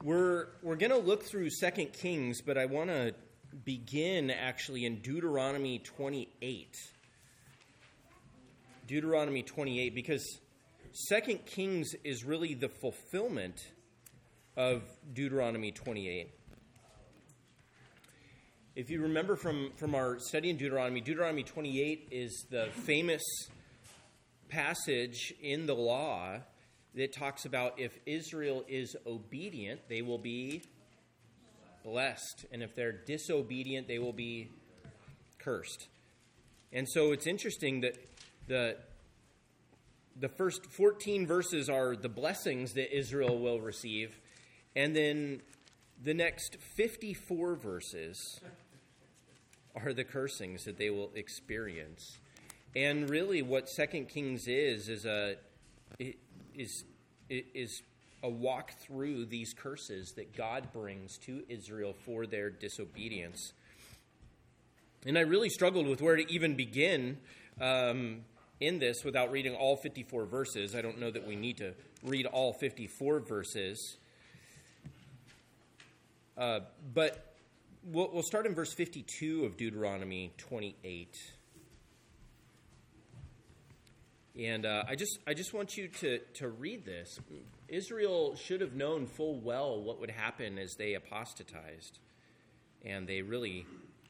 We're going to look through 2 Kings, but I want to begin actually in Deuteronomy 28. Deuteronomy 28, because 2 Kings is really the fulfillment of Deuteronomy 28. If you remember from our study in Deuteronomy, Deuteronomy 28 is the famous passage in the law that talks about if Israel is obedient, they will be blessed. And if they're disobedient, they will be cursed. And so it's interesting that the first 14 verses are the blessings that Israel will receive. And then the next 54 verses are the cursings that they will experience. And really what 2 Kings is a walk through these curses that God brings to Israel for their disobedience. And I really struggled with where to even begin in this without reading all 54 verses. I don't know that we need to read all 54 verses. But we'll start in verse 52 of Deuteronomy 28. And I just want you to read this. Israel should have known full well what would happen as they apostatized. And they really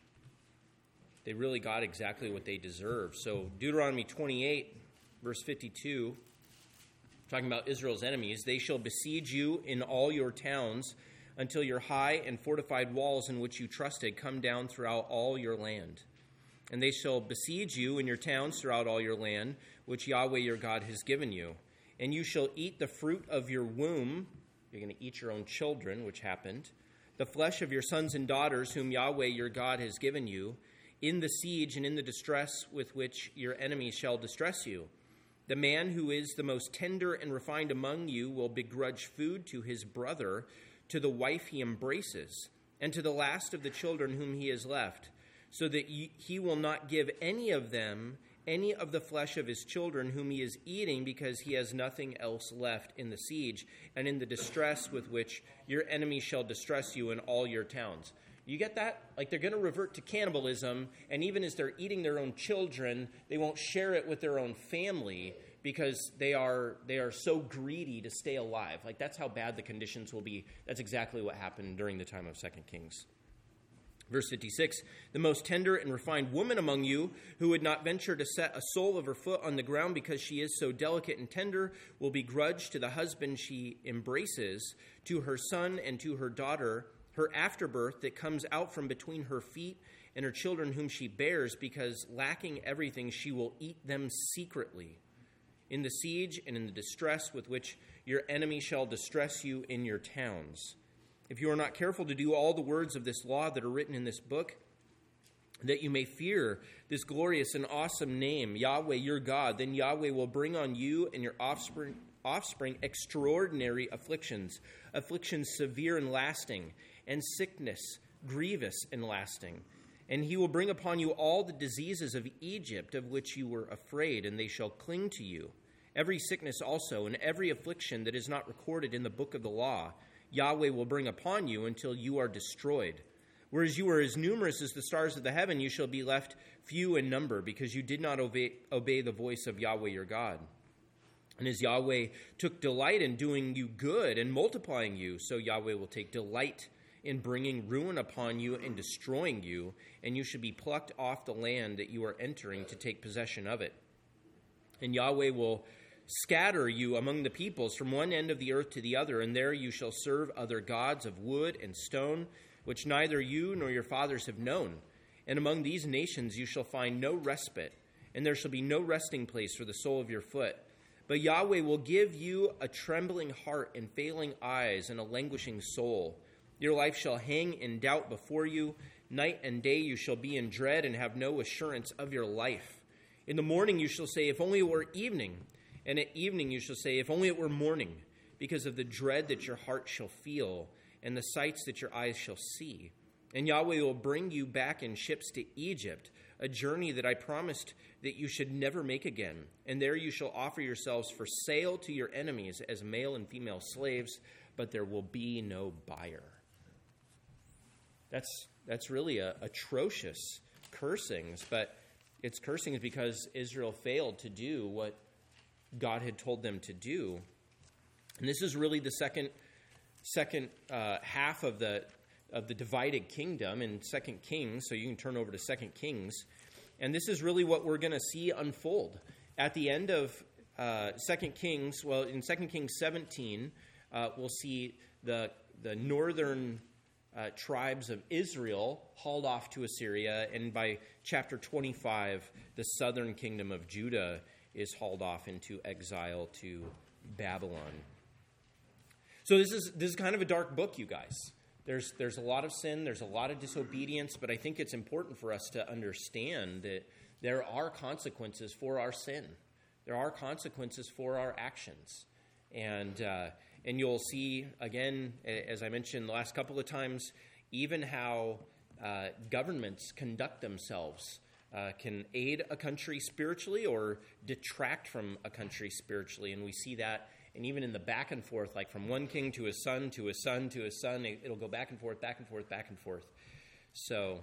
got exactly what they deserved. So Deuteronomy 28, verse 52, talking about Israel's enemies, they shall besiege you in all your towns until your high and fortified walls in which you trusted come down throughout all your land. And they shall besiege you in your towns throughout all your land, which Yahweh your God has given you. And you shall eat the fruit of your womb. You're going to eat your own children, which happened. The flesh of your sons and daughters, whom Yahweh your God has given you, in the siege and in the distress with which your enemies shall distress you. The man who is the most tender and refined among you will begrudge food to his brother, to the wife he embraces, and to the last of the children whom he has left, so that he will not give any of them any of the flesh of his children whom he is eating, because he has nothing else left in the siege and in the distress with which your enemies shall distress you in all your towns. You get that? Like, they're going to revert to cannibalism, and even as they're eating their own children, they won't share it with their own family because they are so greedy to stay alive. Like, that's how bad the conditions will be. That's exactly what happened during the time of 2 Kings. Verse 56, the most tender and refined woman among you, who would not venture to set a sole of her foot on the ground because she is so delicate and tender, will begrudge to the husband she embraces, to her son and to her daughter, her afterbirth that comes out from between her feet and her children whom she bears, because lacking everything she will eat them secretly. In the siege and in the distress with which your enemy shall distress you in your towns. If you are not careful to do all the words of this law that are written in this book, that you may fear this glorious and awesome name, Yahweh your God, then Yahweh will bring on you and your offspring extraordinary afflictions severe and lasting, and sickness grievous and lasting. And he will bring upon you all the diseases of Egypt of which you were afraid, and they shall cling to you. Every sickness also and every affliction that is not recorded in the book of the law, Yahweh will bring upon you until you are destroyed. Whereas you are as numerous as the stars of the heaven, you shall be left few in number, because you did not obey the voice of Yahweh your God. And as Yahweh took delight in doing you good and multiplying you, so Yahweh will take delight in bringing ruin upon you and destroying you, and you should be plucked off the land that you are entering to take possession of it. And Yahweh will scatter you among the peoples from one end of the earth to the other, and there you shall serve other gods of wood and stone, which neither you nor your fathers have known. And among these nations you shall find no respite, and there shall be no resting place for the sole of your foot. But Yahweh will give you a trembling heart and failing eyes and a languishing soul. Your life shall hang in doubt before you. Night and day you shall be in dread and have no assurance of your life. In the morning you shall say, if only it were evening. And at evening you shall say, if only it were morning, because of the dread that your heart shall feel, and the sights that your eyes shall see. And Yahweh will bring you back in ships to Egypt, a journey that I promised that you should never make again. And there you shall offer yourselves for sale to your enemies as male and female slaves, but there will be no buyer. That's really atrocious cursings, but it's cursings because Israel failed to do what God had told them to do. And this is really the second half of the divided kingdom in 2 Kings, so you can turn over to 2 Kings. And this is really what we're going to see unfold. At the end of 2 Kings, well, in 2 Kings 17, we'll see the northern tribes of Israel hauled off to Assyria, and by chapter 25, the southern kingdom of Judah is hauled off into exile to Babylon. So this is kind of a dark book, you guys. There's a lot of sin, there's a lot of disobedience, but I think it's important for us to understand that there are consequences for our sin. There are consequences for our actions. And you'll see, again, as I mentioned the last couple of times, even how governments conduct themselves can aid a country spiritually or detract from a country spiritually. And we see that, and even in the back and forth, like from one king to his son, to his son, to his son, it'll go back and forth, back and forth, back and forth. So,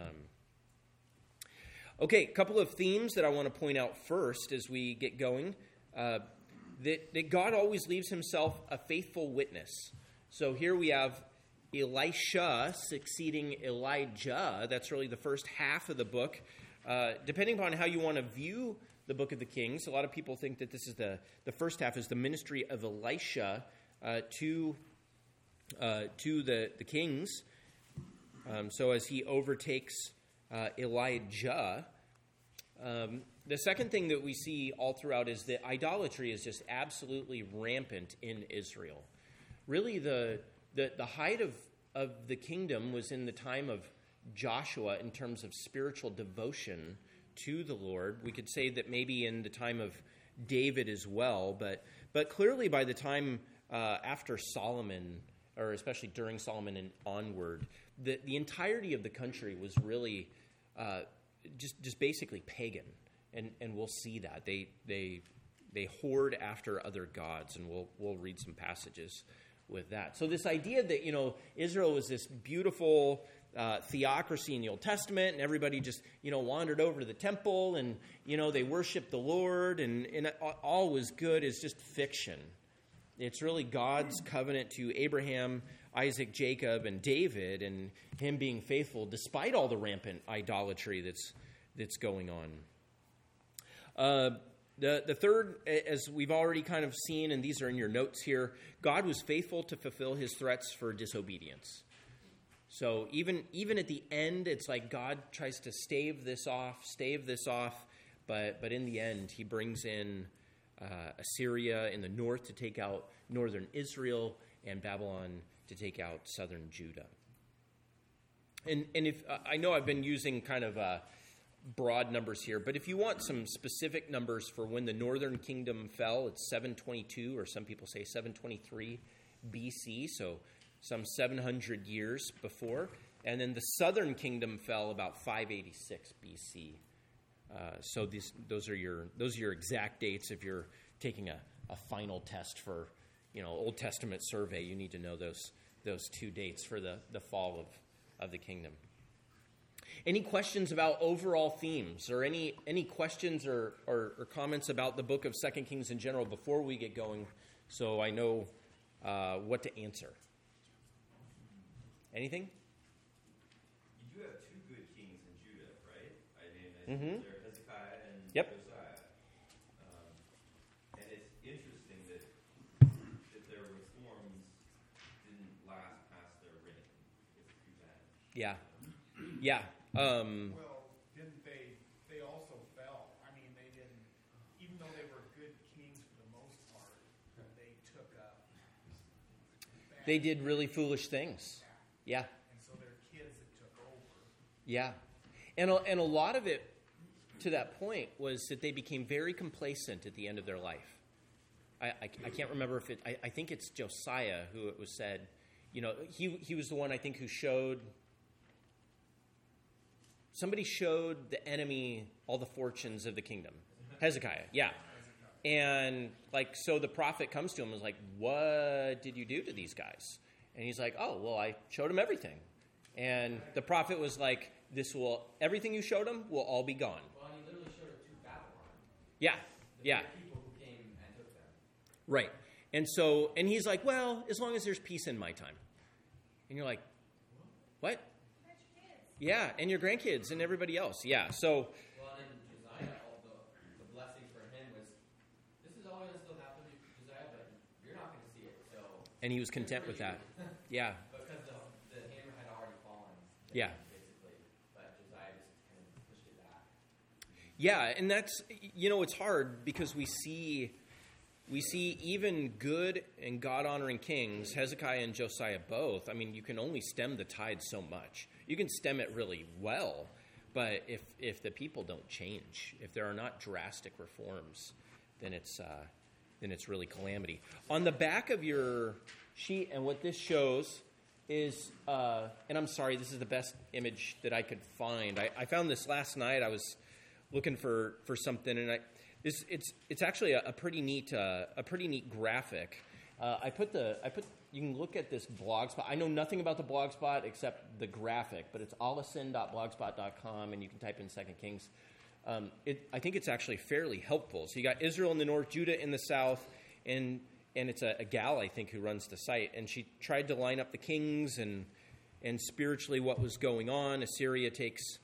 okay, a couple of themes that I want to point out first as we get going. That God always leaves himself a faithful witness. So here we have Elisha succeeding Elijah. That's really the first half of the book. Depending upon how you want to view the book of the Kings, a lot of people think that this is the first half is the ministry of Elisha to the kings. So as he overtakes Elijah. The second thing that we see all throughout is that idolatry is just absolutely rampant in Israel. Really, the height of the kingdom was in the time of Joshua in terms of spiritual devotion to the Lord. We could say that maybe in the time of David as well, but clearly by the time after Solomon, or especially during Solomon and onward, the entirety of the country was really just basically pagan. And we'll see that. They hoard after other gods, and we'll read some passages with that. So this idea that, Israel was this beautiful theocracy in the Old Testament, and everybody just, wandered over to the temple, and, they worshiped the Lord, and all was good is just fiction. It's really God's covenant to Abraham, Isaac, Jacob, and David, and him being faithful despite all the rampant idolatry that's going on. The third, as we've already kind of seen, and these are in your notes here, God was faithful to fulfill his threats for disobedience. So even at the end, it's like God tries to stave this off, but in the end, he brings in Assyria in the north to take out northern Israel, and Babylon to take out southern Judah. And if I know I've been using kind of broad numbers here, but if you want some specific numbers for when the northern kingdom fell, it's 722, or some people say 723 BC, so some 700 years before. And then the southern kingdom fell about 586 BC. So those are your exact dates. If you're taking a final test for Old Testament survey, you need to know those two dates for the fall of the kingdom. Any questions about overall themes, or any questions or comments about the book of 2 Kings in general before we get going, so I know what to answer? Anything? You do have two good kings in Judah, right? I mean, they're Hezekiah and Yep. Josiah. And it's interesting that their reforms didn't last past their reign. It's too bad. Yeah. Well, didn't they also fell? I mean, they didn't, even though they were good kings for the most part, they took up. They did really foolish things. Yeah. And so their kids that took over. Yeah. And a lot of it, to that point, was that they became very complacent at the end of their life. I can't remember if I think it's Josiah who it was said, he was the one I think who showed somebody showed the enemy all the fortunes of the kingdom. Hezekiah, yeah. And like, so the prophet comes to him and is like, what did you do to these guys? And he's like, oh, well, I showed them everything. And the prophet was like, everything you showed them will all be gone. Well, he literally showed it to Babylon. Yeah, The yeah. people who came and took them. Right. And he's like, well, as long as there's peace in my time. And you're like, what? Yeah, and your grandkids and everybody else. Yeah, so... Well, and Josiah, all the blessing for him was, this is all going to still happen to Josiah, but you're not going to see it, so... And he was content with that. Yeah. Because the hammer had already fallen. Yeah. Basically. But Josiah just kind of pushed it back. Yeah, and that's, it's hard because we see even good and God-honoring kings, Hezekiah and Josiah both. I mean, you can only stem the tide so much. You can stem it really well, but if the people don't change, if there are not drastic reforms, then it's really calamity. On the back of your sheet, and what this shows is, and I'm sorry, this is the best image that I could find. I found this last night. I was looking for something, and it's actually a pretty neat graphic. You can look at this Blogspot. I know nothing about the Blogspot except the graphic, but it's allison.blogspot.com, and you can type in 2 Kings. I think it's actually fairly helpful. So you got Israel in the north, Judah in the south, and it's a gal, I think, who runs the site. And she tried to line up the kings and spiritually what was going on. Assyria takes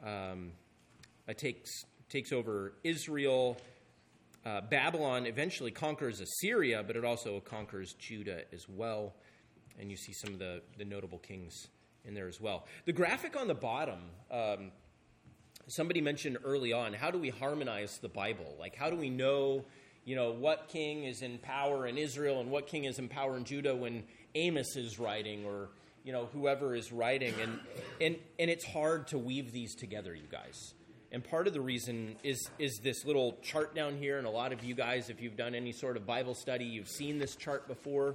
over Israel. Babylon eventually conquers Assyria, but it also conquers Judah as well. And you see some of the notable kings in there as well. The graphic on the bottom, somebody mentioned early on, how do we harmonize the Bible? Like, how do we know, what king is in power in Israel and what king is in power in Judah when Amos is writing or, whoever is writing? And it's hard to weave these together, you guys. And part of the reason is this little chart down here, and a lot of you guys, if you've done any sort of Bible study, you've seen this chart before,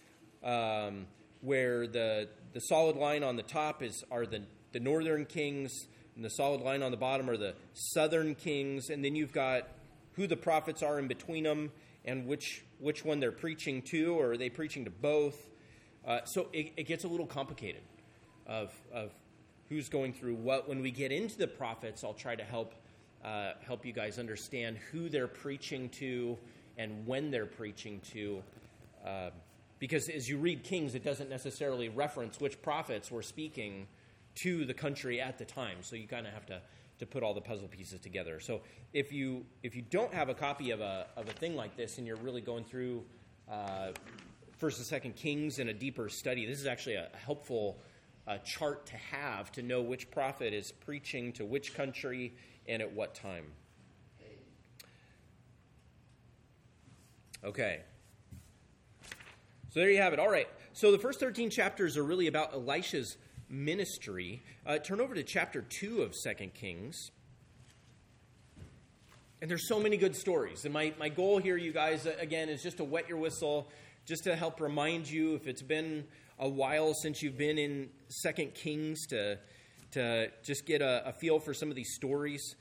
where the solid line on the top are the northern kings, and the solid line on the bottom are the southern kings, and then you've got who the prophets are in between them, and which one they're preaching to, or are they preaching to both? So it gets a little complicated of who's going through what. When we get into the prophets, I'll try to help you guys understand who they're preaching to and when they're preaching to. Because as you read Kings, it doesn't necessarily reference which prophets were speaking to the country at the time. So you kind of have to put all the puzzle pieces together. So if you don't have a copy of a thing like this and you're really going through First and Second Kings in a deeper study, this is actually a helpful chart to have to know which prophet is preaching to which country and at what time. Okay. So there you have it. All right. So the first 13 chapters are really about Elisha's ministry. Turn over to chapter 2 of 2 Kings. And there's so many good stories. And my goal here, you guys, again, is just to wet your whistle, just to help remind you, if it's been a while since you've been in 2 Kings, to just get a feel for some of these stories.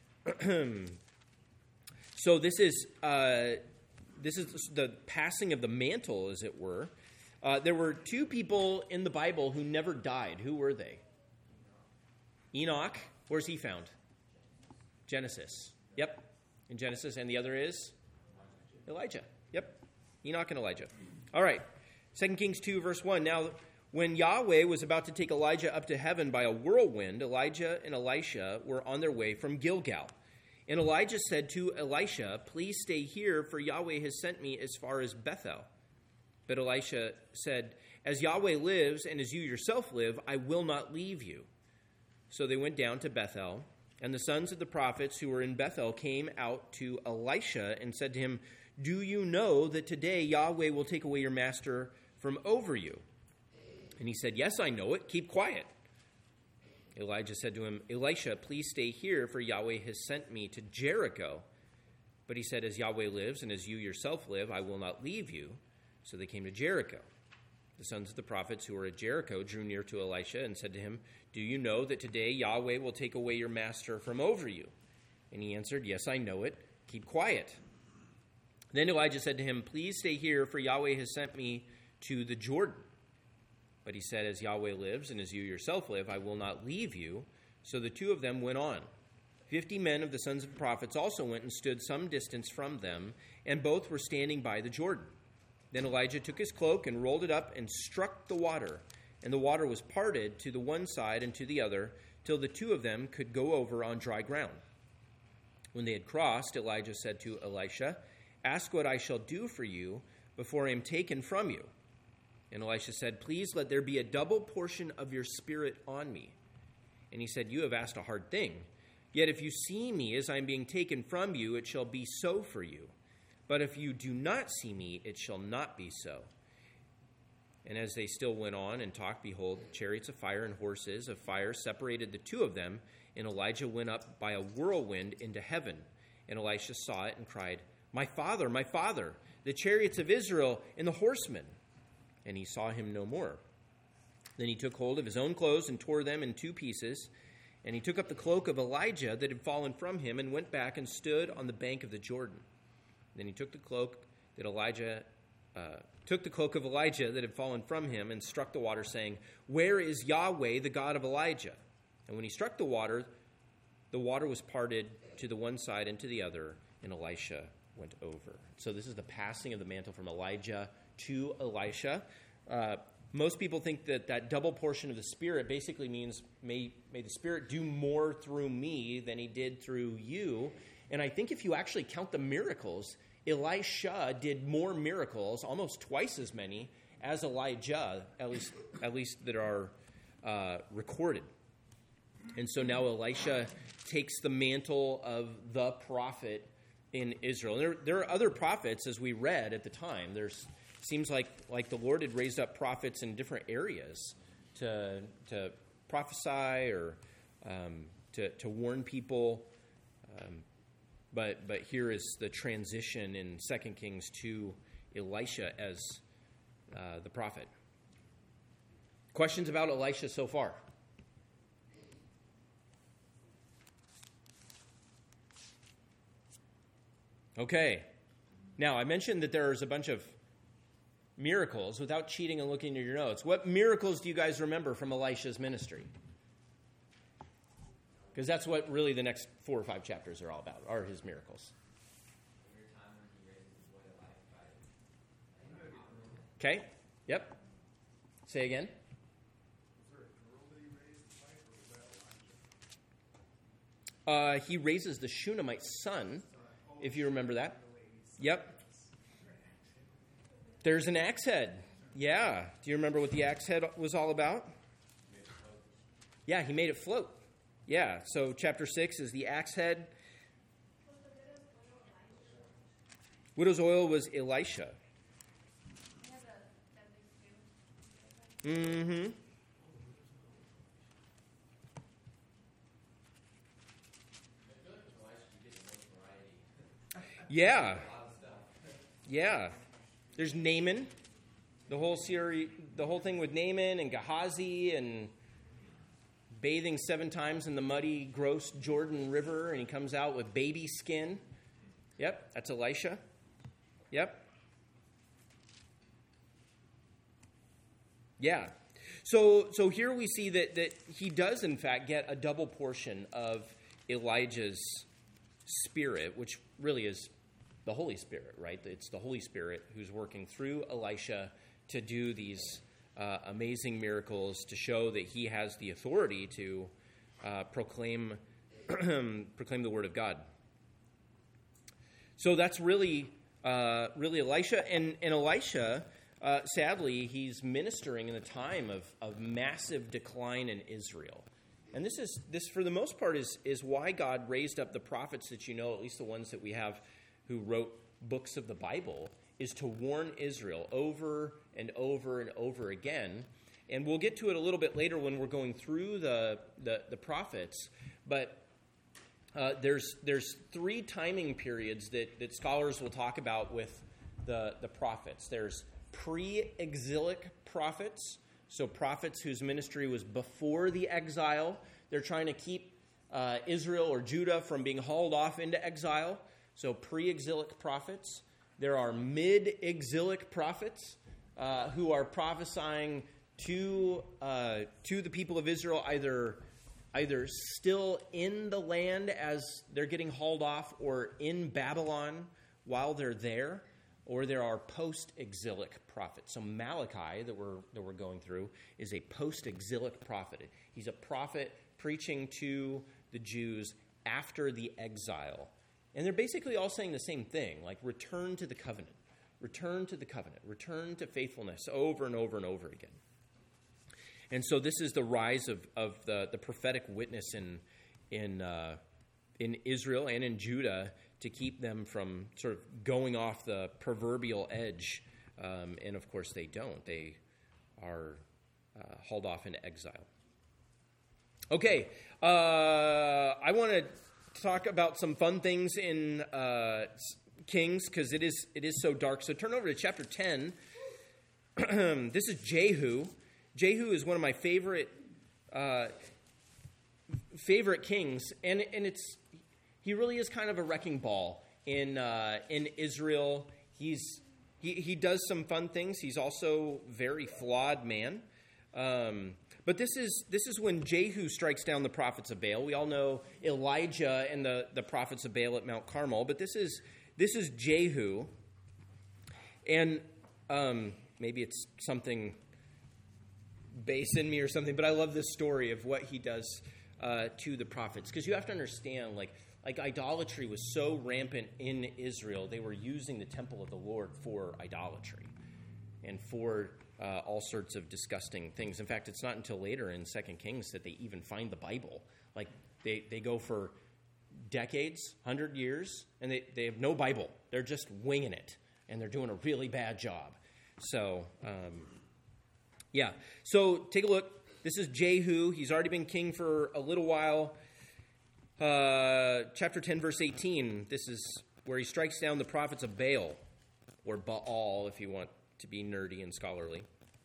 So this is the passing of the mantle, as it were. There were two people in the Bible who never died. Who were they? Enoch. Where's he found? Genesis. Yep. In Genesis. And the other is? Elijah. Yep. Enoch and Elijah. All right. 2 Kings 2, verse 1. Now, when Yahweh was about to take Elijah up to heaven by a whirlwind, Elijah and Elisha were on their way from Gilgal. And Elijah said to Elisha, "Please stay here, for Yahweh has sent me as far as Bethel." But Elisha said, "As Yahweh lives and as you yourself live, I will not leave you." So they went down to Bethel, and the sons of the prophets who were in Bethel came out to Elisha and said to him, "Do you know that today Yahweh will take away your master from over you?" And he said, "Yes, I know it. Keep quiet." Elijah said to him, "Elisha, please stay here, for Yahweh has sent me to Jericho." But he said, "As Yahweh lives and as you yourself live, I will not leave you." So they came to Jericho. the sons of the prophets who were at Jericho drew near to Elisha and said to him, "Do you know that today Yahweh will take away your master from over you?" And he answered, "Yes, I know it. Keep quiet." Then Elijah said to him, "Please stay here, for Yahweh has sent me to the Jordan." But he said, "As Yahweh lives and as you yourself live, I will not leave you." So the two of them went on. 50 men of the sons of the prophets also went and stood some distance from them, and both were standing by the Jordan. Then Elijah took his cloak and rolled it up and struck the water, and the water was parted to the one side and to the other, till the two of them could go over on dry ground. When they had crossed, Elijah said to Elisha, "Ask what I shall do for you before I am taken from you." And Elisha said, "Please let there be a double portion of your spirit on me." And he said, "You have asked a hard thing. Yet if you see me as I am being taken from you, it shall be so for you. But if you do not see me, it shall not be so." And as they still went on and talked, behold, chariots of fire and horses of fire separated the two of them, and Elijah went up by a whirlwind into heaven. And Elisha saw it and cried, my father, the chariots of Israel and the horsemen." And he saw him no more. Then he took hold of his own clothes and tore them in two pieces. And he took up the cloak of Elijah that had fallen from him and went back and stood on the bank of the Jordan. Then he took the cloak of Elijah that had fallen from him and struck the water, saying, "Where is Yahweh, the God of Elijah?" And when he struck the water was parted to the one side and to the other, and Elisha went over. So this is the passing of the mantle from Elijah to Elisha. Most people think that double portion of the Spirit basically means may the Spirit do more through me than he did through you. And I think if you actually count the miracles, Elisha did more miracles, almost twice as many, as Elijah, at least that are recorded. And so now Elisha takes the mantle of the prophet in Israel. And there are other prophets, as we read at the time. Seems like the Lord had raised up prophets in different areas to prophesy or to warn people. But here is the transition in 2 Kings to Elisha as the prophet. Questions about Elisha so far? Okay. Now, I mentioned that there's a bunch of miracles without cheating and looking at your notes. What miracles do you guys remember from Elisha's ministry? Because that's what really the next 4 or 5 chapters are all about, are his miracles. Okay. Yep. Say again. He raises the Shunammite's son, if you remember that. Yep. There's an axe head. Yeah. Do you remember what the axe head was all about? Yeah, he made it float. Yeah. So chapter 6 is the axe head. Widow's oil was Elisha. Mm-hmm. Yeah. Yeah. There's Naaman. The whole series, the whole thing with Naaman and Gehazi and bathing 7 times in the muddy, gross Jordan River, and he comes out with baby skin. Yep, that's Elisha. Yep. Yeah. So here we see that he does, in fact, get a double portion of Elijah's spirit, which really is the Holy Spirit, right? It's the Holy Spirit who's working through Elisha to do these amazing miracles, to show that he has the authority to proclaim the word of God. So that's really Elisha. And Elisha, sadly, he's ministering in a time of massive decline in Israel. And this for the most part is why God raised up the prophets that you know, at least the ones that we have who wrote books of the Bible, is to warn Israel over and over and over again. And we'll get to it a little bit later when we're going through the prophets. But there's 3 timing periods that scholars will talk about with the prophets. There's pre-exilic prophets, so prophets whose ministry was before the exile. They're trying to keep Israel or Judah from being hauled off into exile, so pre-exilic prophets. There are mid-exilic prophets who are prophesying to the people of Israel, either still in the land as they're getting hauled off, or in Babylon while they're there, or there are post-exilic prophets. So Malachi that we're going through is a post-exilic prophet. He's a prophet preaching to the Jews after the exile. And they're basically all saying the same thing, like return to the covenant, return to the covenant, return to faithfulness over and over and over again. And so this is the rise of the prophetic witness in Israel and in Judah to keep them from sort of going off the proverbial edge. And of course they don't. They are hauled off into exile. Okay, I want to talk about some fun things in Kings, because it is so dark. So turn over to chapter 10. This is Jehu. Jehu is one of my favorite kings, and he really is kind of a wrecking ball in Israel. He does some fun things. He's also a very flawed man. But this is when Jehu strikes down the prophets of Baal. We all know Elijah and the prophets of Baal at Mount Carmel, but this is Jehu, and maybe it's something base in me or something, but I love this story of what he does to the prophets, because you have to understand, like idolatry was so rampant in Israel, they were using the temple of the Lord for idolatry and for all sorts of disgusting things. In fact, it's not until later in 2 Kings that they even find the Bible. Like they go for decades, 100 years, and they have no Bible. They're just winging it, and they're doing a really bad job. So, yeah. So take a look. This is Jehu. He's already been king for a little while. Chapter 10, verse 18. This is where he strikes down the prophets of Baal, or Baal, if you want to be nerdy and scholarly.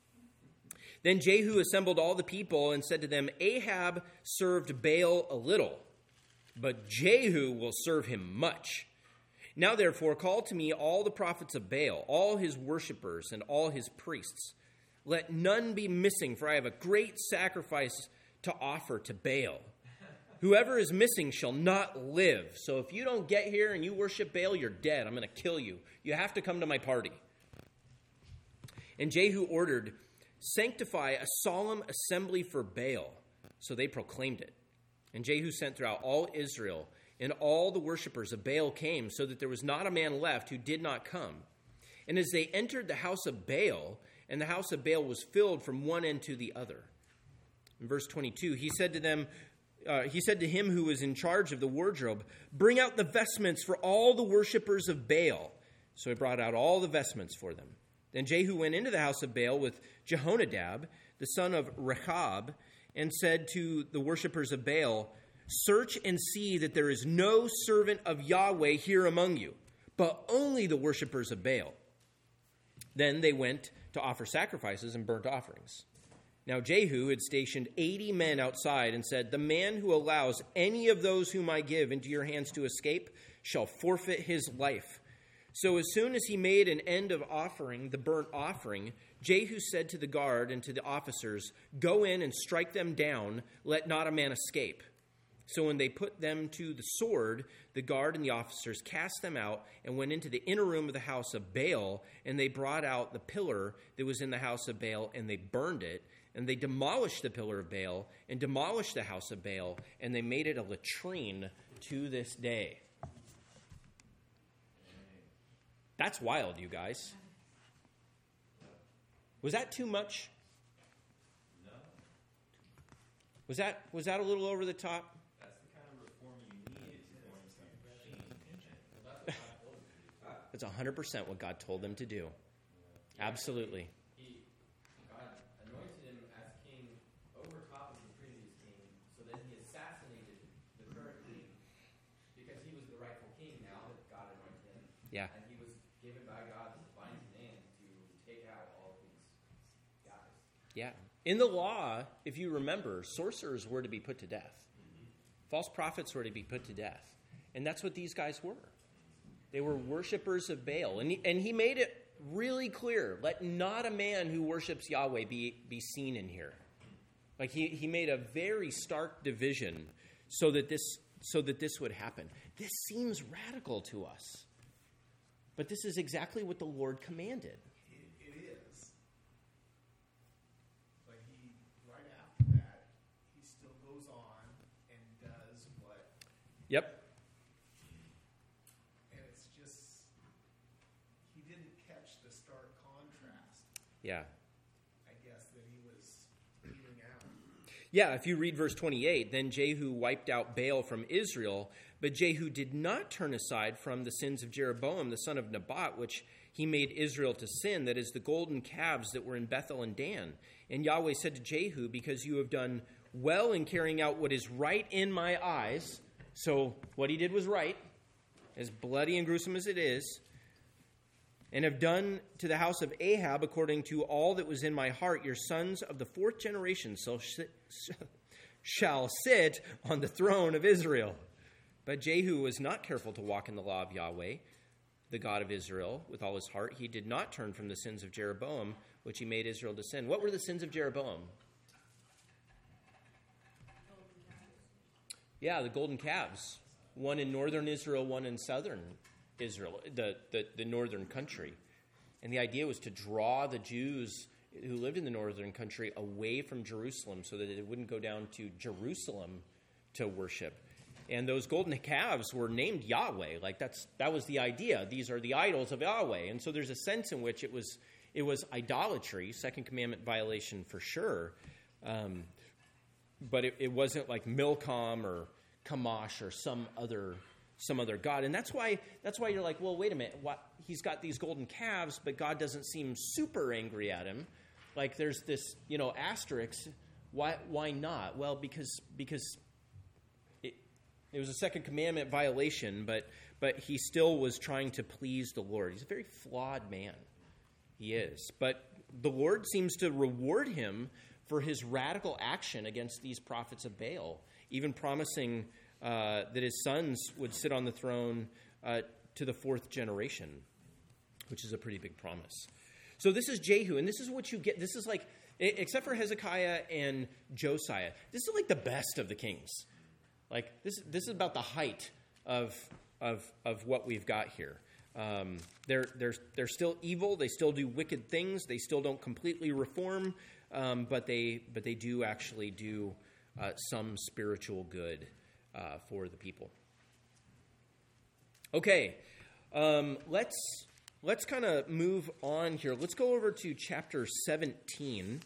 Then Jehu assembled all the people and said to them, Ahab served Baal a little, but Jehu will serve him much. Now therefore call to me all the prophets of Baal, all his worshippers and all his priests. Let none be missing, for I have a great sacrifice to offer to Baal. Whoever is missing shall not live. So if you don't get here and you worship Baal, you're dead. I'm going to kill you. You have to come to my party. And Jehu ordered, sanctify a solemn assembly for Baal. So they proclaimed it. And Jehu sent throughout all Israel, and all the worshippers of Baal came, so that there was not a man left who did not come. And as they entered the house of Baal, and the house of Baal was filled from one end to the other. In verse 22, he said to him who was in charge of the wardrobe, bring out the vestments for all the worshippers of Baal. So he brought out all the vestments for them. Then Jehu went into the house of Baal with Jehonadab, the son of Rechab, and said to the worshippers of Baal, search and see that there is no servant of Yahweh here among you, but only the worshippers of Baal. Then they went to offer sacrifices and burnt offerings. Now Jehu had stationed 80 men outside and said, the man who allows any of those whom I give into your hands to escape shall forfeit his life. So as soon as he made an end of offering the burnt offering, Jehu said to the guard and to the officers, go in and strike them down, let not a man escape. So when they put them to the sword, the guard and the officers cast them out and went into the inner room of the house of Baal, and they brought out the pillar that was in the house of Baal, and they burned it. And they demolished the pillar of Baal and demolished the house of Baal, and they made it a latrine to this day. That's wild, you guys. Was that too much? No. Was that a little over the top? That's the kind of reform you need to change. That's 100% what God told them to do. Absolutely. God anointed him as king over top of the previous king, so then he assassinated the current king because he was the rightful king now that God anointed him. Yeah. And he was given by God the divine command to take out Yeah. In the law, if you remember, sorcerers were to be put to death. False prophets were to be put to death. And that's what these guys were. They were worshipers of Baal. And he made it really clear, let not a man who worships Yahweh be seen in here. Like he made a very stark division so that this would happen. This seems radical to us. But this is exactly what the Lord commanded. It is. But right after that, he still goes on and does what. Yep. And it's just, he didn't catch the stark contrast, Yeah. I guess, that he was leaving out. Yeah, if you read verse 28, then Jehu wiped out Baal from Israel, but Jehu did not turn aside from the sins of Jeroboam, the son of Nebat, which he made Israel to sin, that is, the golden calves that were in Bethel and Dan. And Yahweh said to Jehu, because you have done well in carrying out what is right in my eyes. So what he did was right, as bloody and gruesome as it is, and have done to the house of Ahab according to all that was in my heart, your sons of the fourth generation shall sit on the throne of Israel. But Jehu was not careful to walk in the law of Yahweh, the God of Israel, with all his heart. He did not turn from the sins of Jeroboam, which he made Israel to sin. What were the sins of Jeroboam? Yeah, the golden calves. One in northern Israel, one in southern Israel, the northern country. And the idea was to draw the Jews who lived in the northern country away from Jerusalem so that they wouldn't go down to Jerusalem to worship. And those golden calves were named Yahweh. Like that was the idea. These are the idols of Yahweh. And so there's a sense in which it was idolatry, second commandment violation for sure. But it wasn't like Milcom or Chemosh or some other god. And that's why you're like, well, wait a minute. He's got these golden calves, but God doesn't seem super angry at him. Like there's this, asterisk. Why not? Well, because it was a second commandment violation, but he still was trying to please the Lord. He's a very flawed man. He is. But the Lord seems to reward him for his radical action against these prophets of Baal, even promising that his sons would sit on the throne to the fourth generation, which is a pretty big promise. So this is Jehu, and this is what you get. This is like, except for Hezekiah and Josiah, this is like the best of the kings. Like this is about the height of what we've got here. They're still evil. They still do wicked things. They still don't completely reform, but they do actually do some spiritual good for the people. Okay, let's kind of move on here. Let's go over to chapter 17.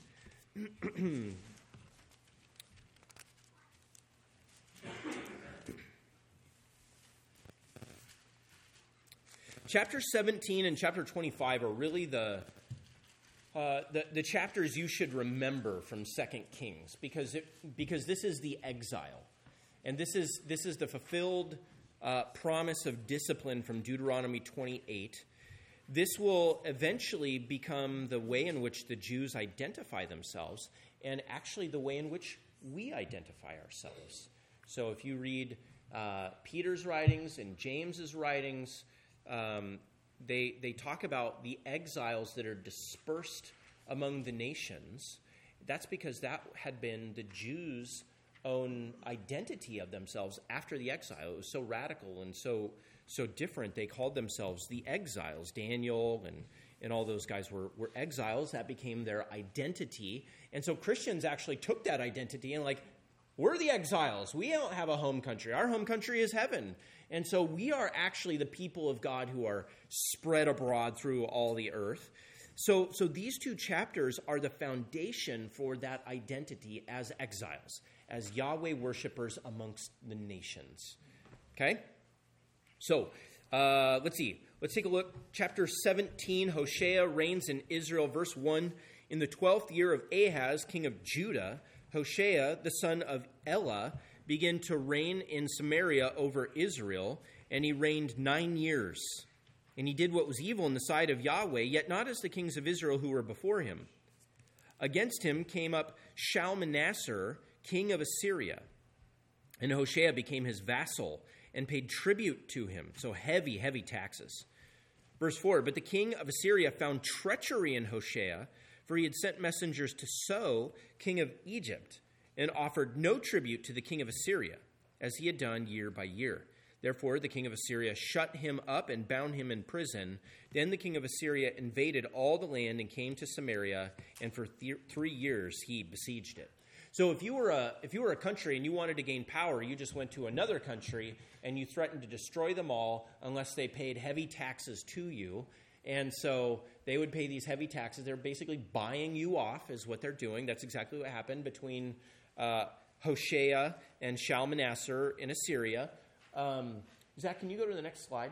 Chapter 17 and chapter 25 are really the chapters you should remember from 2 Kings because this is the exile, and this is the fulfilled promise of discipline from Deuteronomy 28. This will eventually become the way in which the Jews identify themselves, and actually the way in which we identify ourselves. So if you read Peter's writings and James's writings, they talk about the exiles that are dispersed among the nations. That's because that had been the Jews' own identity of themselves after the exile. It was so radical and so different. They called themselves the exiles. Daniel and all those guys were exiles. That became their identity. And so Christians actually took that identity and we're the exiles. We don't have a home country. Our home country is heaven. And so we are actually the people of God who are spread abroad through all the earth. So these two chapters are the foundation for that identity as exiles, as Yahweh worshipers amongst the nations. Okay? So let's see. Let's take a look. Chapter 17, Hoshea reigns in Israel. Verse 1, in the 12th year of Ahaz, king of Judah, Hoshea, the son of Elah, began to reign in Samaria over Israel, and he reigned 9 years. And he did what was evil in the sight of Yahweh, yet not as the kings of Israel who were before him. Against him came up Shalmaneser, king of Assyria. And Hoshea became his vassal and paid tribute to him. So heavy, heavy taxes. Verse 4, but the king of Assyria found treachery in Hoshea, for he had sent messengers to So, king of Egypt, and offered no tribute to the king of Assyria, as he had done year by year. Therefore, the king of Assyria shut him up and bound him in prison. Then the king of Assyria invaded all the land and came to Samaria, and for 3 years he besieged it. So if you were a country and you wanted to gain power, you just went to another country and you threatened to destroy them all unless they paid heavy taxes to you. And so they would pay these heavy taxes. They're basically buying you off is what they're doing. That's exactly what happened between Hoshea and Shalmaneser in Assyria. Zach, can you go to the next slide?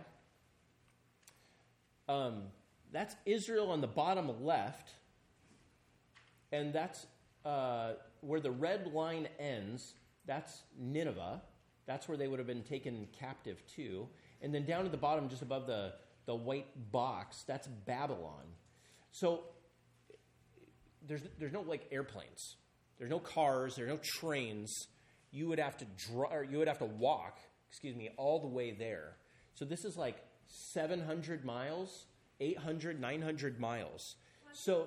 That's Israel on the bottom left. And that's where the red line ends. That's Nineveh. That's where they would have been taken captive to. And then down at the bottom, just above the white box, that's Babylon. So there's no like airplanes. There's no cars. There's no trains. You would have to walk, all the way there. So this is like 700 miles, 800, 900 miles. So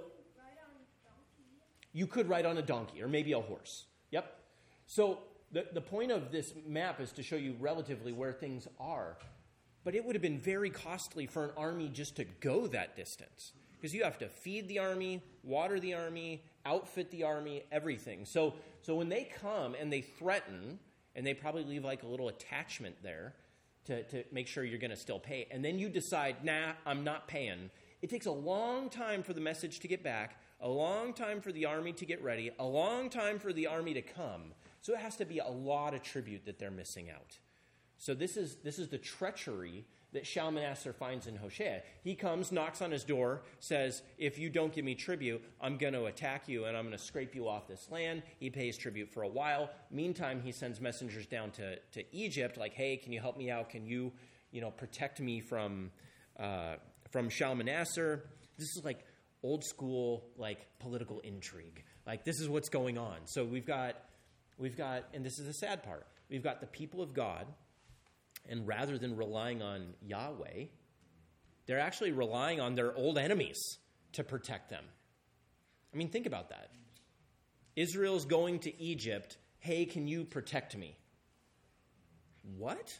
you could ride on a donkey or maybe a horse. Yep. So the point of this map is to show you relatively where things are. But it would have been very costly for an army just to go that distance. Because you have to feed the army, water the army, outfit the army, everything. So when they come and they threaten, and they probably leave like a little attachment there to make sure you're going to still pay, and then you decide, nah, I'm not paying. It takes a long time for the message to get back, a long time for the army to get ready, a long time for the army to come. So it has to be a lot of tribute that they're missing out. So this is the treachery that Shalmaneser finds in Hoshea. He comes, knocks on his door, says, if you don't give me tribute, I'm going to attack you and I'm going to scrape you off this land. He pays tribute for a while. Meantime, he sends messengers down to Egypt, like, hey, can you help me out? Can you protect me from Shalmaneser? This is like old school, like political intrigue. Like this is what's going on. So we've got, and this is the sad part, we've got the people of God. And rather than relying on Yahweh, they're actually relying on their old enemies to protect them. I mean, think about that. Israel's going to Egypt. Hey, can you protect me? What?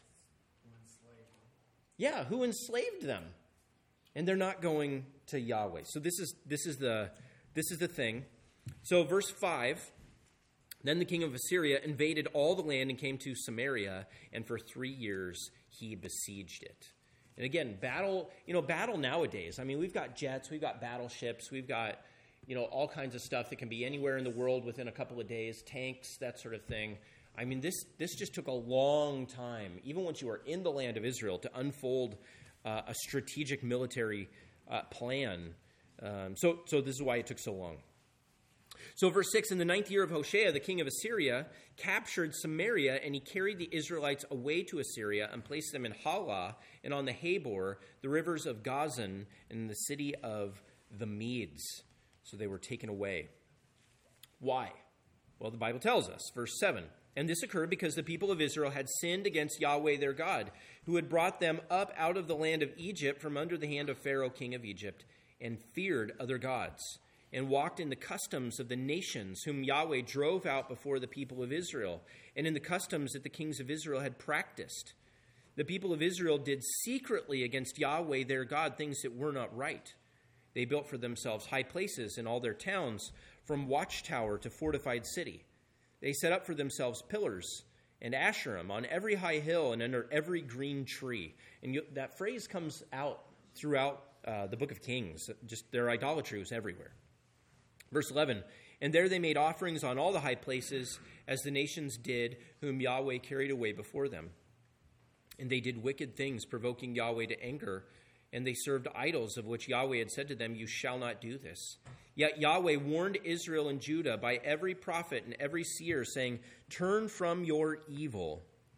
Yeah, who enslaved them? And they're not going to Yahweh. So this is the thing. So verse 5. Then the king of Assyria invaded all the land and came to Samaria, and for 3 years he besieged it. And again, battle nowadays. I mean, we've got jets, we've got battleships, we've got, all kinds of stuff that can be anywhere in the world within a couple of days, tanks, that sort of thing. I mean, this just took a long time, even once you were in the land of Israel, to unfold a strategic military plan. So this is why it took so long. So verse 6, in the 9th year of Hoshea, the king of Assyria captured Samaria, and he carried the Israelites away to Assyria and placed them in Halah and on the Habor, the rivers of Gazan, and the city of the Medes. So they were taken away. Why? Well, the Bible tells us, verse 7, and this occurred because the people of Israel had sinned against Yahweh their God, who had brought them up out of the land of Egypt from under the hand of Pharaoh, king of Egypt, and feared other gods, and walked in the customs of the nations whom Yahweh drove out before the people of Israel, and in the customs that the kings of Israel had practiced. The people of Israel did secretly against Yahweh their God things that were not right. They built for themselves high places in all their towns, from watchtower to fortified city. They set up for themselves pillars and Asherim on every high hill and under every green tree. And that phrase comes out throughout the book of Kings. Just their idolatry was everywhere. Verse 11, and there they made offerings on all the high places, as the nations did, whom Yahweh carried away before them. And they did wicked things, provoking Yahweh to anger, and they served idols, of which Yahweh had said to them, you shall not do this. Yet Yahweh warned Israel and Judah by every prophet and every seer, saying, turn from your evil.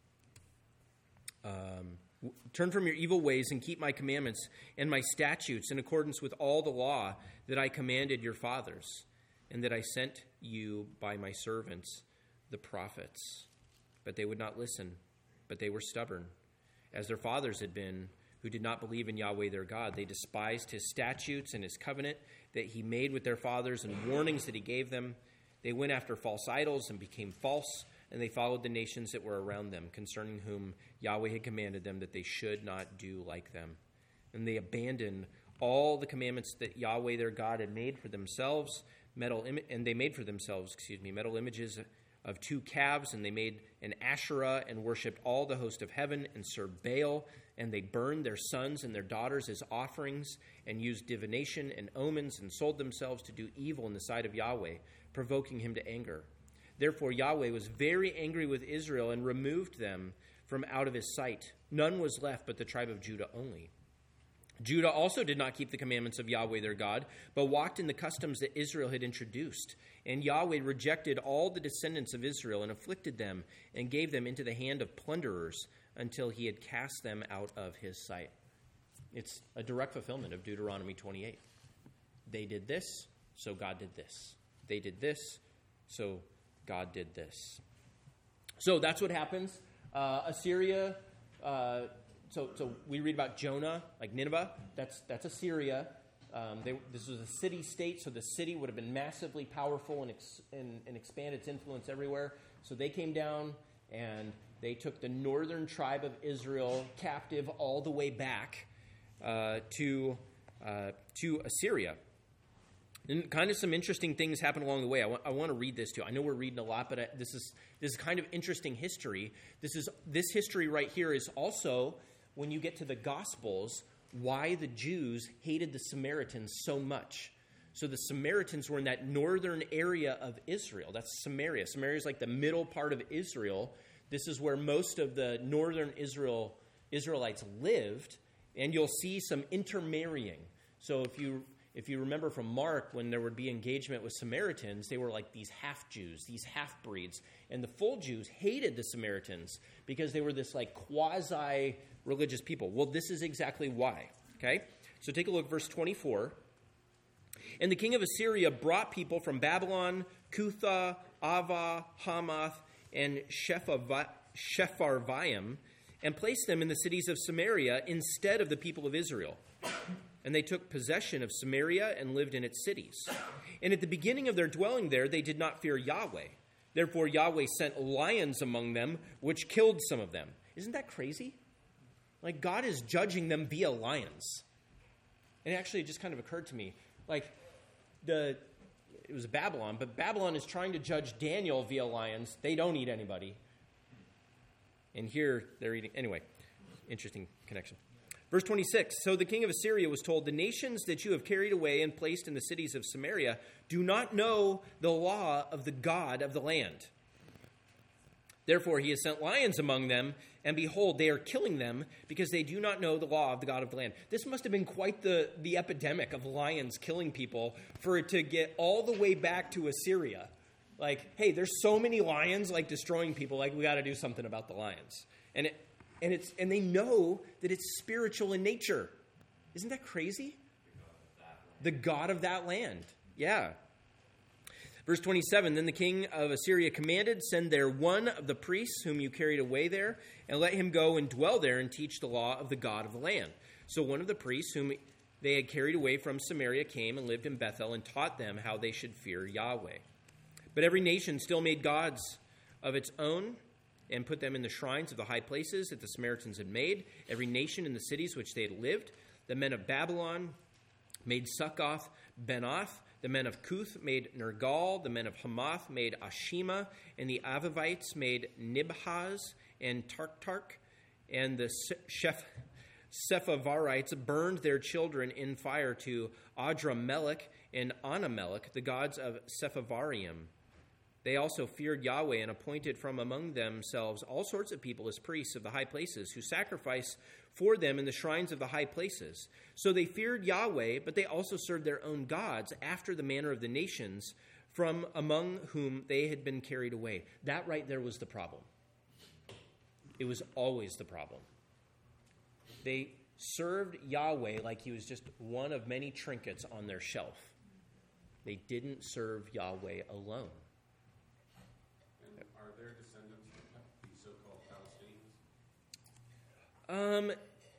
Turn from your evil ways and keep my commandments and my statutes in accordance with all the law that I commanded your fathers. and that I sent you by my servants, the prophets. But they would not listen, but they were stubborn, as their fathers had been, who did not believe in Yahweh their God. They despised his statutes and his covenant that he made with their fathers and warnings that he gave them. They went after false idols and became false, and they followed the nations that were around them, concerning whom Yahweh had commanded them that they should not do like them. And they abandoned all the commandments that Yahweh their God had made for themselves, metal images of 2 calves, and they made an Asherah and worshipped all the host of heaven and served Baal, and they burned their sons and their daughters as offerings and used divination and omens and sold themselves to do evil in the sight of Yahweh, provoking him to anger. Therefore Yahweh was very angry with Israel and removed them from out of his sight. None was left but the tribe of Judah only. Judah also did not keep the commandments of Yahweh their God, but walked in the customs that Israel had introduced. And Yahweh rejected all the descendants of Israel and afflicted them and gave them into the hand of plunderers until he had cast them out of his sight. It's a direct fulfillment of Deuteronomy 28. They did this, so God did this. They did this, so God did this. So that's what happens. Assyria... So we read about Jonah, like Nineveh. That's Assyria. This was a city-state, so the city would have been massively powerful and expand its influence everywhere. So they came down and they took the northern tribe of Israel captive all the way back to Assyria. And kind of some interesting things happen along the way. I want to read this too. I know we're reading a lot, but this is kind of interesting history. This history right here is also, when you get to the Gospels, why the Jews hated the Samaritans so much. So the Samaritans were in that northern area of Israel. That's Samaria. Samaria is like the middle part of Israel. This is where most of the northern Israelites lived, and you'll see some intermarrying. So if you remember from Mark, when there would be engagement with Samaritans, they were like these half-Jews, these half-breeds. And the full Jews hated the Samaritans because they were this like quasi-religious people. Well, this is exactly why. Okay? So take a look, verse 24. And the king of Assyria brought people from Babylon, Cutha, Ava, Hamath, and Shepharvaim, and placed them in the cities of Samaria instead of the people of Israel. And they took possession of Samaria and lived in its cities. And at the beginning of their dwelling there, they did not fear Yahweh. Therefore Yahweh sent lions among them, which killed some of them. Isn't that crazy? Like, God is judging them via lions. And actually, it just kind of occurred to me, like, it was Babylon, but Babylon is trying to judge Daniel via lions. They don't eat anybody. And here, they're eating. Anyway, interesting connection. Verse 26, so the king of Assyria was told, the nations that you have carried away and placed in the cities of Samaria do not know the law of the God of the land. Therefore he has sent lions among them, and behold, they are killing them because they do not know the law of the God of the land. This must have been quite the epidemic of lions killing people for it to get all the way back to Assyria. Like, hey, there's so many lions like destroying people, like we got to do something about the lions. And they know that it's spiritual in nature. Isn't that crazy? The God of that land. Yeah. Verse 27, then the king of Assyria commanded, send there one of the priests whom you carried away there, and let him go and dwell there and teach the law of the God of the land. So one of the priests whom they had carried away from Samaria came and lived in Bethel and taught them how they should fear Yahweh. But every nation still made gods of its own and put them in the shrines of the high places that the Samaritans had made. Every nation in the cities which they had lived. The men of Babylon made Succoth Benoth. The men of Cuth made Nergal. The men of Hamath made Ashima. And the Avivites made Nibhaz and Tark. And the Sephavarites burned their children in fire to Adramelech and Anamelech, the gods of Sephavarim. They also feared Yahweh and appointed from among themselves all sorts of people as priests of the high places, who sacrifice for them in the shrines of the high places. So they feared Yahweh, but they also served their own gods after the manner of the nations from among whom they had been carried away. That right there was the problem. It was always the problem. They served Yahweh like he was just one of many trinkets on their shelf. They didn't serve Yahweh alone. And are there descendants of the so-called Palestinians?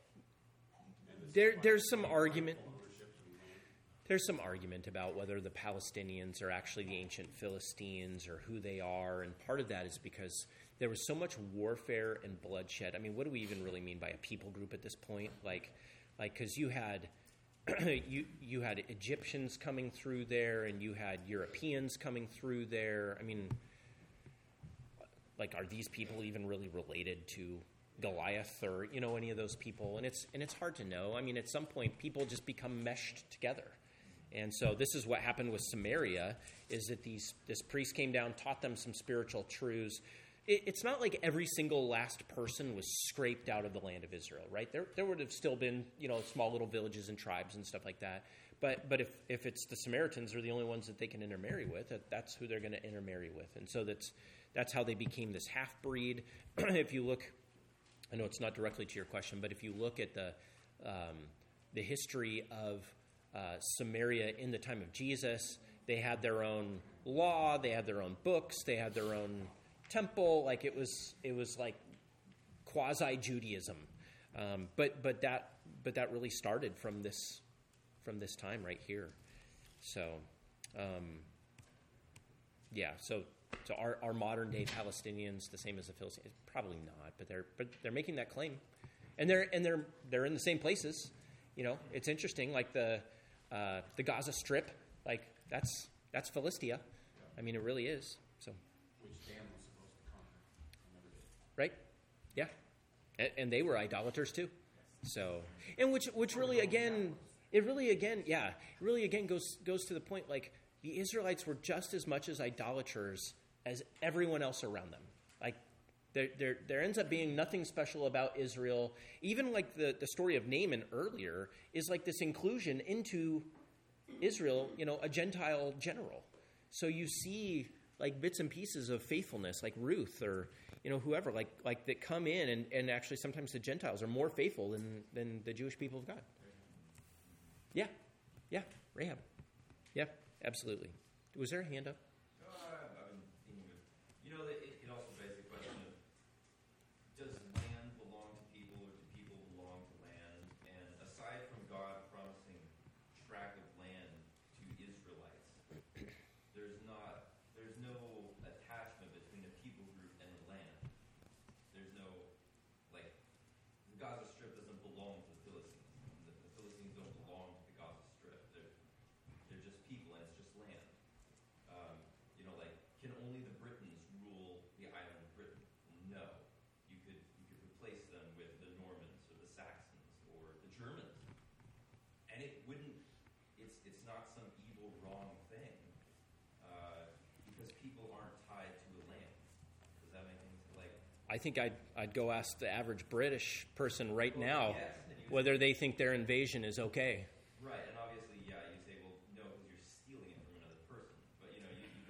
There's some argument. There's some argument about whether the Palestinians are actually the ancient Philistines or who they are, and part of that is because there was so much warfare and bloodshed. I mean, what do we even really mean by a people group at this point? Like, because you had you had Egyptians coming through there, and you had Europeans coming through there. I mean, like, are these people even really related to Goliath or any of those people? And it's hard to know. I mean, at some point, people just become meshed together. And so this is what happened with Samaria, is that this priest came down, taught them some spiritual truths. It's not like every single last person was scraped out of the land of Israel, right? There would have still been, small little villages and tribes and stuff like that. But if it's the Samaritans are the only ones that they can intermarry with, that's who they're going to intermarry with. And so that's how they became this half-breed. If you look, I know it's not directly to your question, but if you look at the history of Samaria in the time of Jesus, they had their own law, they had their own books, they had their own temple. Like it was like quasi-Judaism, but that really started from this time right here. So so our modern day Palestinians the same as the Philistines? Probably not, but they're making that claim, and they're in the same places. It's interesting, like the Gaza Strip, like that's Philistia. I mean, it really is. So, Which Dan was supposed to conquer and never did. Right? Yeah, and they were idolaters too. So, and which really again goes to the point, like the Israelites were just as much as idolaters as everyone else around them. Like there ends up being nothing special about Israel. Even like the story of Naaman earlier is like this inclusion into Israel, a Gentile general. So you see like bits and pieces of faithfulness, like Ruth or whoever, like that come in, and actually sometimes the Gentiles are more faithful than the Jewish people of God. Yeah, Rahab. Yeah, absolutely. Was there a hand up? I've been thinking of, it also begs the question of, does land belong to people or do people belong to land? And aside from God promising tract of land to Israelites, there's no attachment between a people group and the land. There's no, like, the Gaza Strip doesn't belong to the Philistines. The Philistines don't belong to the Gaza Strip. They're just people, and it's just land. Can only the Britons rule the island of Britain? No. You could replace them with the Normans or the Saxons or the Germans. And it wouldn't, it's not some evil, wrong thing, because people aren't tied to a land. Does that make any sense? I think I'd go ask the average British person right now yes, whether they think their invasion is okay. Right, and obviously, you say, well, no, because you're stealing it from another person. But, you go,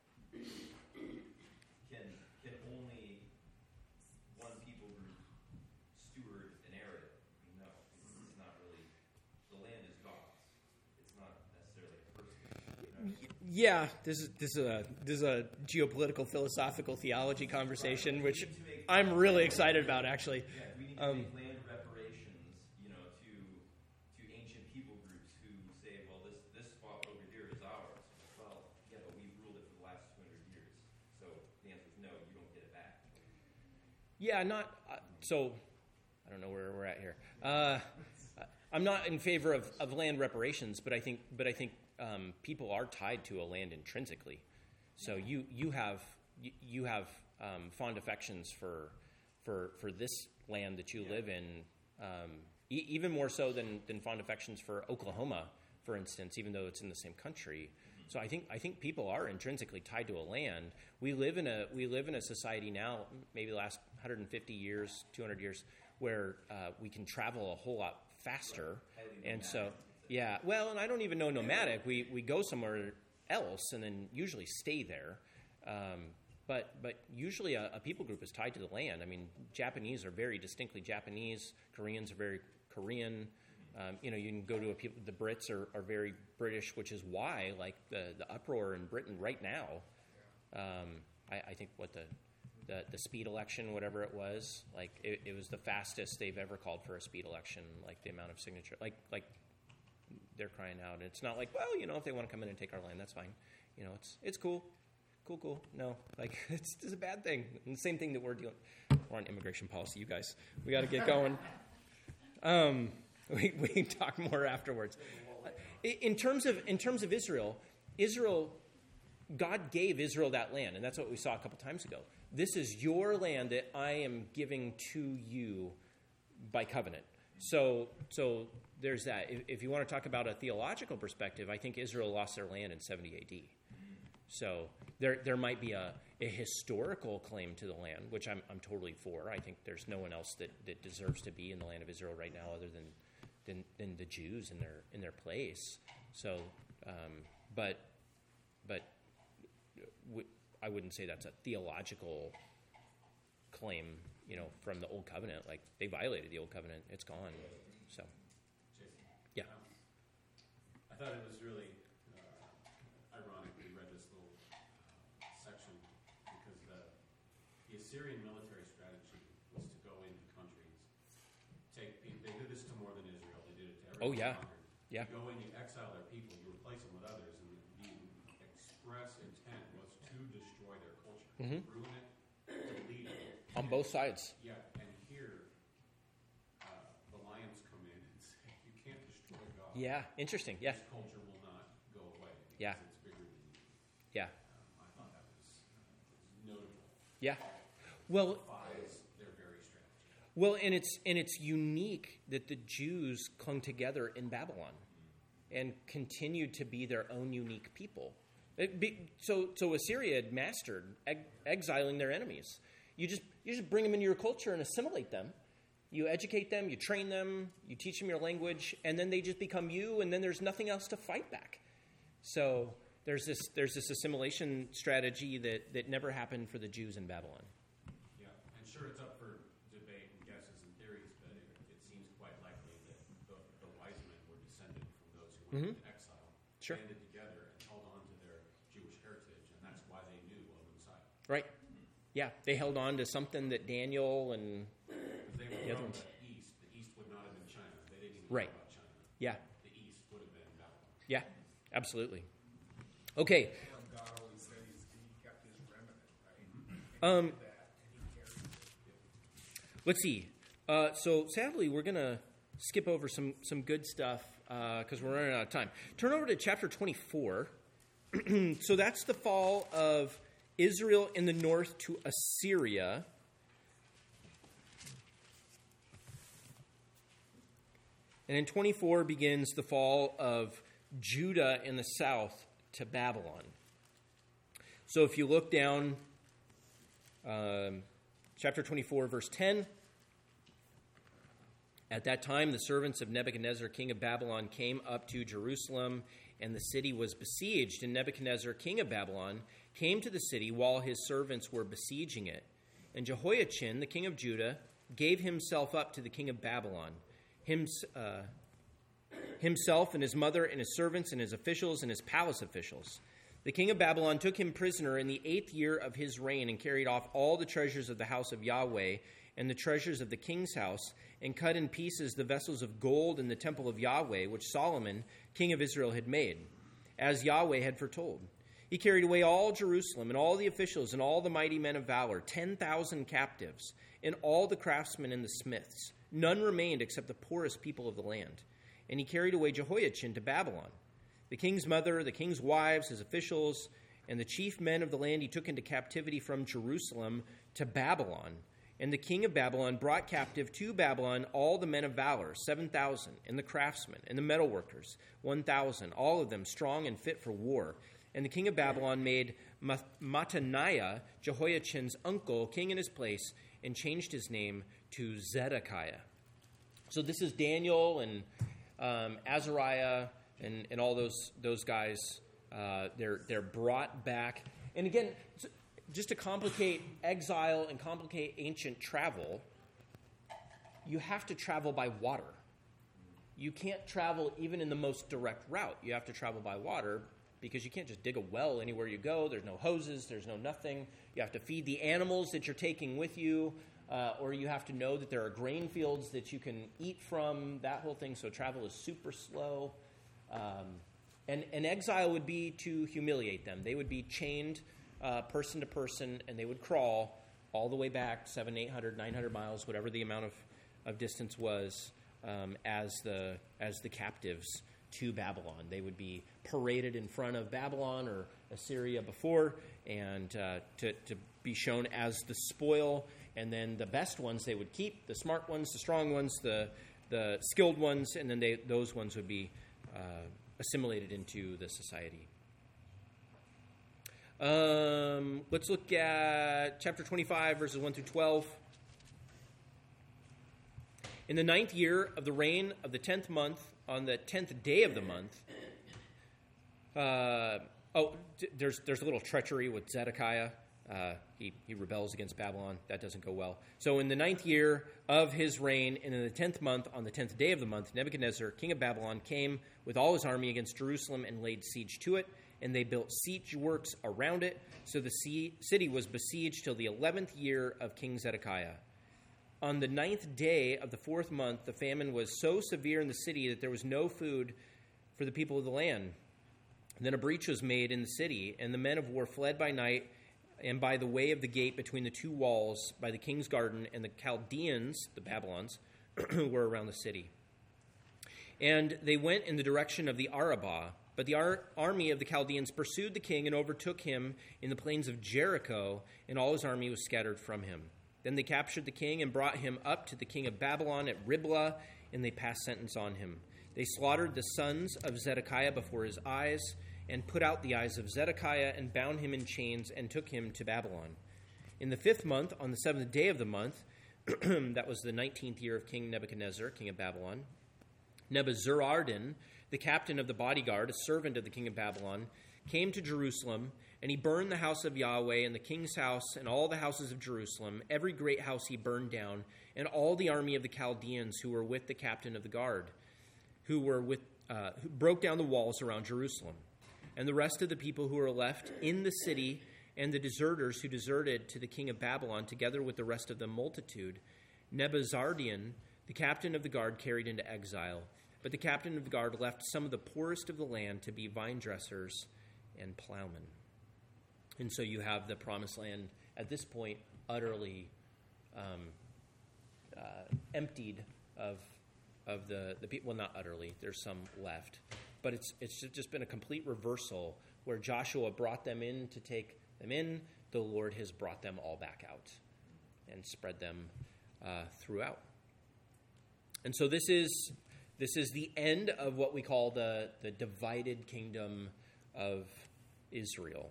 can only one people group steward an area? No, it's not really. The land is God's. It's not necessarily a person. Yeah, this is a geopolitical philosophical theology conversation, which I'm really excited about, actually. Yeah, we need to make land reparations, to ancient people groups who say, well, this spot over here is ours. Well, yeah, but we've ruled it for the last 200 years. So the answer is no, you don't get it back. Yeah, so I don't know where we're at here. I'm not in favor of land reparations, but I think people are tied to a land intrinsically. So you have fond affections for this land that you live in, even more so than fond affections for Oklahoma, for instance, even though it's in the same country. So I think people are intrinsically tied to a land. We live in a society now, maybe the last 150 years, 200 years, where we can travel a whole lot faster, and so yeah. Well, and I don't even know nomadic. We go somewhere else and then usually stay there. But usually a people group is tied to the land. I mean, Japanese are very distinctly Japanese. Koreans are very Korean. You can go to the Brits are very British, which is why, like, the uproar in Britain right now, I think the speed election, whatever it was, like, it was the fastest they've ever called for a speed election, like, the amount of signature, like they're crying out. It's not like, well, if they want to come in and take our land, that's fine. It's cool. Cool. No, like, it's a bad thing. And the same thing that we're on immigration policy, you guys. We got to get going. We can talk more afterwards. In terms of Israel, God gave Israel that land, and that's what we saw a couple times ago. This is your land that I am giving to you by covenant. So there's that. If you want to talk about a theological perspective, I think Israel lost their land in 70 A.D. So there might be a historical claim to the land, which I'm totally for. I think there's no one else that deserves to be in the land of Israel right now other than the Jews in their place. So, but I wouldn't say that's a theological claim, from the Old Covenant. Like, they violated the Old Covenant; it's gone. So, Jason. Yeah. I thought it was really ironic we read this little section because the Assyrian military strategy was to go into countries, they did this to northern Israel, they did it to everyone. Oh, yeah. Conquered. Yeah. You go in, you exile their people, you replace them with others, and the express intent was to destroy their culture, ruin it, delete it. On both sides. Yeah, and here the lions come in and say, you can't destroy God. Yeah, interesting. Yeah. This culture will not go away because Yeah. it's bigger than you. Yeah. I thought that was notable. Yeah. Well, Defies their very strategy. Well, and it's unique that the Jews clung together in Babylon and continued to be their own unique people. So Assyria had mastered exiling their enemies. You just bring them into your culture and assimilate them. You educate them, you train them, you teach them your language, and then they just become you, and then there's nothing else to fight back. So there's this assimilation strategy that never happened for the Jews in Babylon. Yeah, and sure, it's up for debate and guesses and theories, but it seems quite likely that the wise men were descended from those who went into exile, Sure. banded together, and held on to their Jewish heritage, and that's why they knew of the Messiah. Right. Yeah, they held on to something that Daniel and Because they were The other from ones. the East would not have been China. They didn't even Right. know about China. yeah, The East would have been Babylon. yeah, absolutely. Okay, God always said he kept his remnant, right? Um, He did that, and he carried it. let's see. So sadly, we're gonna skip over some good stuff because we're running out of time. Turn over to chapter 24. So that's the fall of Israel in the north to Assyria. And in 24 begins the fall of Judah in the south to Babylon. So if you look down, chapter 24, verse 10, at that time the servants of Nebuchadnezzar, king of Babylon, came up to Jerusalem, and the city was besieged. And Nebuchadnezzar, king of Babylon, came to the city while his servants were besieging it. And Jehoiachin, the king of Judah, gave himself up to the king of Babylon, himself and his mother and his servants and his officials and his palace officials. The king of Babylon took him prisoner in the 8th year of his reign and carried off all the treasures of the house of Yahweh and the treasures of the king's house, and cut in pieces the vessels of gold in the temple of Yahweh, which Solomon, king of Israel, had made, as Yahweh had foretold. He carried away all Jerusalem and all the officials and all the mighty men of valor, 10,000 captives, and all the craftsmen and the smiths. None remained except the poorest people of the land. And he carried away Jehoiachin to Babylon. The king's mother, the king's wives, his officials, and the chief men of the land he took into captivity from Jerusalem to Babylon. And the king of Babylon brought captive to Babylon all the men of valor, 7,000, and the craftsmen, and the metalworkers, 1,000, all of them strong and fit for war. And the king of Babylon made Mattaniah, Jehoiachin's uncle, king in his place, and changed his name to Zedekiah. So this is Daniel and Azariah and all those guys. They're brought back. And again, just to complicate exile and complicate ancient travel, you have to travel by water. you can't travel even in the most direct route. You have to travel by water because you can't just dig a well anywhere you go. There's no hoses. There's no nothing. You have to feed the animals that you're taking with you, or you have to know that there are grain fields that you can eat from, that whole thing. So travel is super slow. And exile would be to humiliate them. They would be chained person to person, and they would crawl all the way back 700, 800, 900 miles, whatever the amount of distance was, as the captives to Babylon. They would be paraded in front of Babylon or Assyria before, and to be shown as the spoil. And then the best ones they would keep, the smart ones, the strong ones, the skilled ones, and then those ones would be assimilated into the society. Let's look at chapter 25, verses 1 through 12. In the 9th year of the reign of the 10th month, on the 10th day of the month, there's a little treachery with Zedekiah. He rebels against Babylon. That doesn't go well. So in the 9th year of his reign, and in the 10th month, on the 10th day of the month, Nebuchadnezzar, king of Babylon, came with all his army against Jerusalem and laid siege to it. And they built siege works around it. So the city was besieged till the 11th year of King Zedekiah. On the 9th day of the 4th month, the famine was so severe in the city that there was no food for the people of the land. And then a breach was made in the city, and the men of war fled by night and by the way of the gate between the two walls by the king's garden, and the Chaldeans, the Babylons, were around the city. And they went in the direction of the Arabah, but the army of the Chaldeans pursued the king and overtook him in the plains of Jericho, and all his army was scattered from him. Then they captured the king and brought him up to the king of Babylon at Riblah, and they passed sentence on him. They slaughtered the sons of Zedekiah before his eyes, and put out the eyes of Zedekiah, and bound him in chains, and took him to Babylon. In the 5th month, on the 7th day of the month, that was the 19th year of King Nebuchadnezzar, king of Babylon, Nebuzaradan, the captain of the bodyguard, a servant of the king of Babylon, came to Jerusalem, and he burned the house of Yahweh and the king's house and all the houses of Jerusalem. Every great house he burned down, and all the army of the Chaldeans who were with the captain of the guard, who broke down the walls around Jerusalem. And the rest of the people who were left in the city, and the deserters who deserted to the king of Babylon, together with the rest of the multitude, Nebuzaradan, the captain of the guard, carried into exile. But the captain of the guard left some of the poorest of the land to be vine dressers and plowmen. And so you have the promised land at this point utterly emptied of the people. Well, not utterly. There's some left. But it's just been a complete reversal where Joshua brought them in to take them in. The Lord has brought them all back out and spread them throughout. And so this is the end of what we call the divided kingdom of Israel.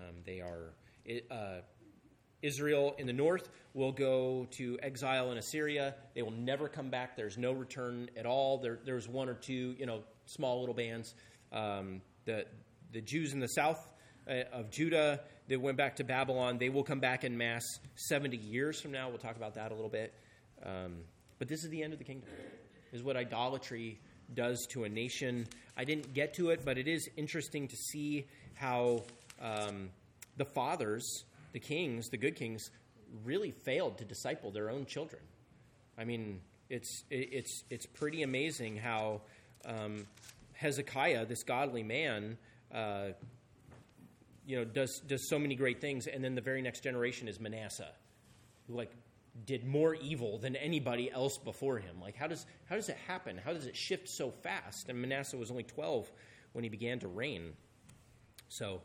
Israel in the north will go to exile in Assyria. They will never come back. There's no return at all. There's one or two, small little bands. The Jews in the south of Judah that went back to Babylon, they will come back en masse 70 years from now. We'll talk about that a little bit. But this is the end of the kingdom. This is what idolatry does to a nation. I didn't get to it, but it is interesting to see how the fathers, the kings, the good kings, really failed to disciple their own children. I mean, it's pretty amazing how Hezekiah, this godly man, does so many great things, and then the very next generation is Manasseh, who did more evil than anybody else before him. How does it happen? How does it shift so fast? And Manasseh was only 12 when he began to reign. So,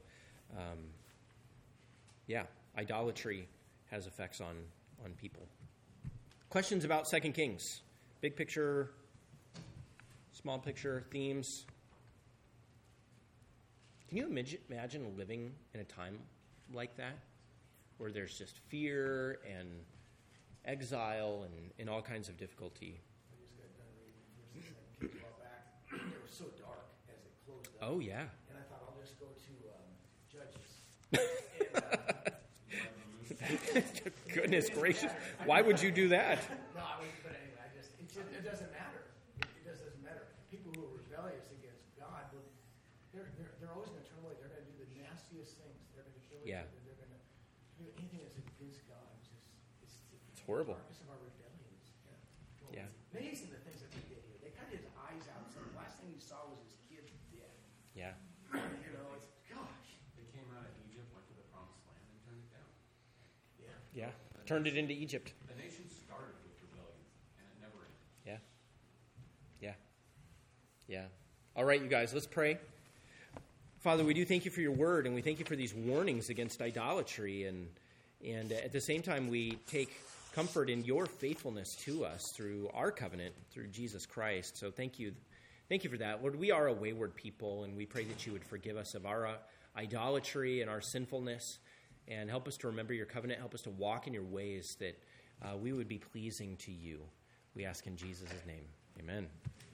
idolatry has effects on people. Questions about 2 Kings? Big picture, small picture, themes. Can you imagine living in a time like that, where there's just fear and exile and all kinds of difficulty? I just got done reading First and 2 Kings a while back. It was so dark as it closed up. Oh, yeah. And I thought, I'll just go to Judges. Goodness gracious. Why would you do that? No, but anyway, it doesn't matter. It just doesn't matter. they're always going to turn away. They're going to do the nastiest things. They're going to kill each Yeah. other. They're going to do anything that's against God. It's horrible. The darkness of our rebellions. Yeah. It's amazing the things that they did here. They cut his eyes out. So the last thing he saw was his kid dead. Yeah. You know, it's gosh. They came out of Egypt, went to the promised land, and turned it down. Yeah. Yeah. Turned it into Egypt. The nation started with rebellion, and it never ended. Yeah. Yeah. Yeah. All right, you guys, let's pray. Father, we do thank you for your word, and we thank you for these warnings against idolatry. And at the same time, we take comfort in your faithfulness to us through our covenant, through Jesus Christ. So thank you. Thank you for that. Lord, we are a wayward people, and we pray that you would forgive us of our idolatry and our sinfulness, and help us to remember your covenant. Help us to walk in your ways, that we would be pleasing to you. We ask in Jesus' name. Amen.